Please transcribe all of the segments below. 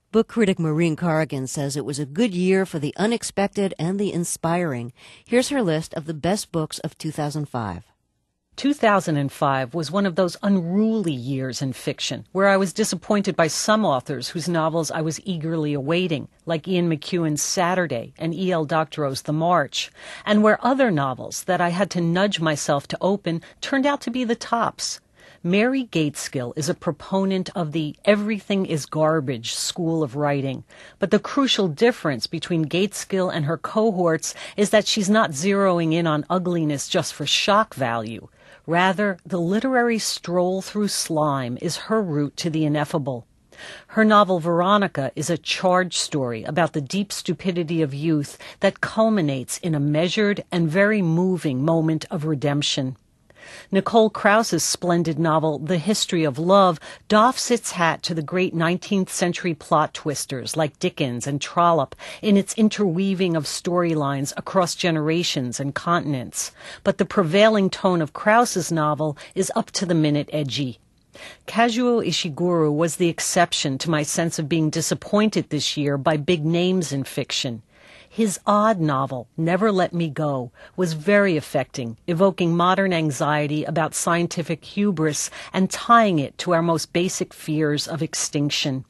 Book critic Maureen Corrigan says it was a good year for the unexpected and the inspiring. Here's her list of the best books of 2005. 2005 was one of those unruly years in fiction, where I was disappointed by some authors whose novels I was eagerly awaiting, like Ian McEwan's Saturday and E.L. Doctorow's The March, and where other novels that I had to nudge myself to open turned out to be the tops. Mary Gaitskill is a proponent of the everything is garbage school of writing, but the crucial difference between Gaitskill and her cohorts is that she's not zeroing in on ugliness just for shock value. Rather, the literary stroll through slime is her route to the ineffable. Her novel Veronica is a charged story about the deep stupidity of youth that culminates in a measured and very moving moment of redemption. Nicole Krauss's splendid novel, The History of Love, doffs its hat to the great 19th century plot twisters like Dickens and Trollope in its interweaving of storylines across generations and continents. But the prevailing tone of Krauss's novel is up-to-the-minute edgy. Kazuo Ishiguro was the exception to my sense of being disappointed this year by big names in fiction. His odd novel, Never Let Me Go, was very affecting, evoking modern anxiety about scientific hubris and tying it to our most basic fears of extinction.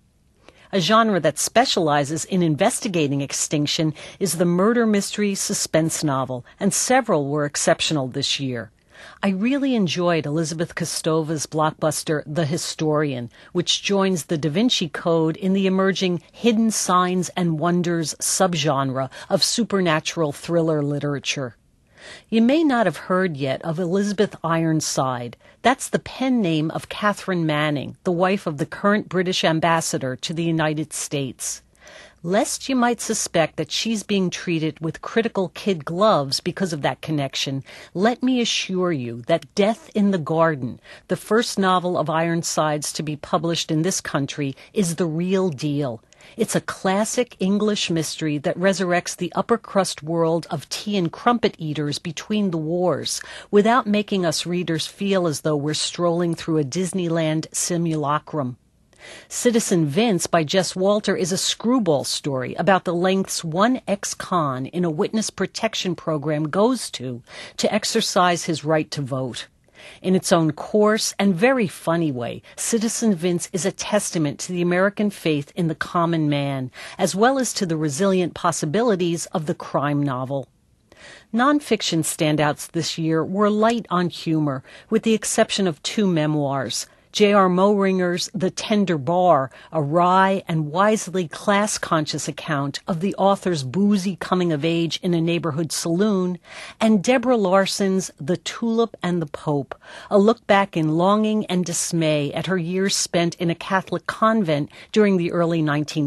A genre that specializes in investigating extinction is the murder mystery suspense novel, and several were exceptional this year. I really enjoyed Elizabeth Kostova's blockbuster The Historian, which joins the Da Vinci Code in the emerging hidden signs and wonders subgenre of supernatural thriller literature. You may not have heard yet of Elizabeth Ironside. That's the pen name of Catherine Manning, the wife of the current British ambassador to the United States. Lest you might suspect that she's being treated with critical kid gloves because of that connection, let me assure you that Death in the Garden, the first novel of Ironside's to be published in this country, is the real deal. It's a classic English mystery that resurrects the upper-crust world of tea and crumpet eaters between the wars, without making us readers feel as though we're strolling through a Disneyland simulacrum. Citizen Vince by Jess Walter is a screwball story about the lengths one ex-con in a witness protection program goes to exercise his right to vote. In its own coarse and very funny way, Citizen Vince is a testament to the American faith in the common man, as well as to the resilient possibilities of the crime novel. Nonfiction standouts this year were light on humor, with the exception of two memoirs. J.R. Moehringer's The Tender Bar, a wry and wisely class-conscious account of the author's boozy coming-of-age in a neighborhood saloon, and Deborah Larson's The Tulip and the Pope, a look back in longing and dismay at her years spent in a Catholic convent during the early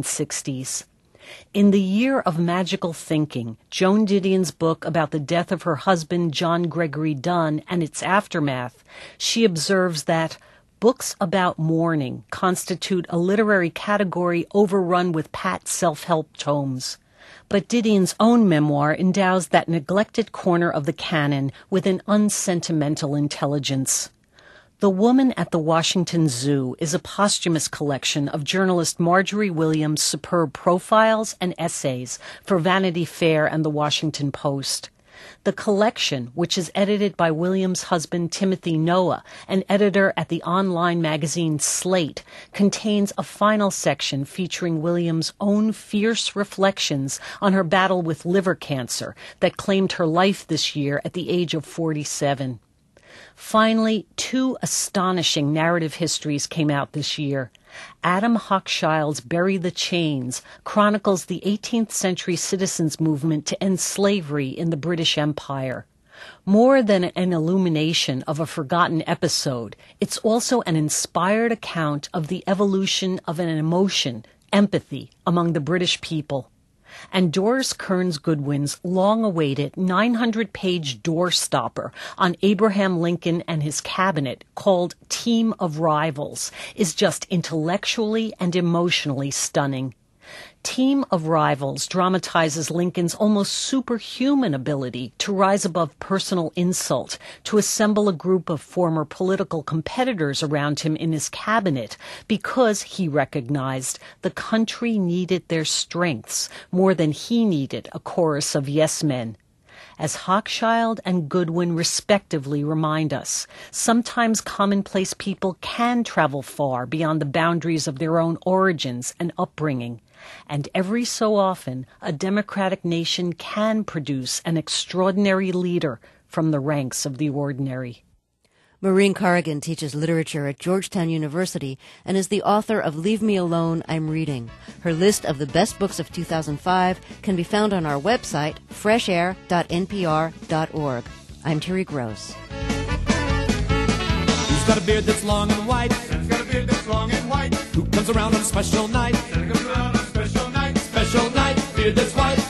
1960s. In The Year of Magical Thinking, Joan Didion's book about the death of her husband John Gregory Dunn and its aftermath, she observes that books about mourning constitute a literary category overrun with pat self-help tomes. But Didion's own memoir endows that neglected corner of the canon with an unsentimental intelligence. The Woman at the Washington Zoo is a posthumous collection of journalist Marjorie Williams' superb profiles and essays for Vanity Fair and the Washington Post. The collection, which is edited by Williams' husband Timothy Noah, an editor at the online magazine Slate, contains a final section featuring Williams' own fierce reflections on her battle with liver cancer that claimed her life this year at the age of 47. Finally, two astonishing narrative histories came out this year. Adam Hochschild's Bury the Chains chronicles the 18th century citizens' movement to end slavery in the British Empire. More than an illumination of a forgotten episode, it's also an inspired account of the evolution of an emotion, empathy, among the British people. And Doris Kearns Goodwin's long-awaited 900-page doorstopper on Abraham Lincoln and his cabinet, called Team of Rivals, is just intellectually and emotionally stunning. Team of Rivals dramatizes Lincoln's almost superhuman ability to rise above personal insult, to assemble a group of former political competitors around him in his cabinet because he recognized the country needed their strengths more than he needed a chorus of yes men. As Hochschild and Goodwin respectively remind us, sometimes commonplace people can travel far beyond the boundaries of their own origins and upbringing. And every so often, a democratic nation can produce an extraordinary leader from the ranks of the ordinary. Maureen Corrigan teaches literature at Georgetown University and is the author of Leave Me Alone, I'm Reading. Her list of the best books of 2005 can be found on our website, freshair.npr.org. I'm Terry Gross. Who's got a beard that's long and white? Who's got a beard that's long and white? Who comes around on a special night? Special night, beard that's white.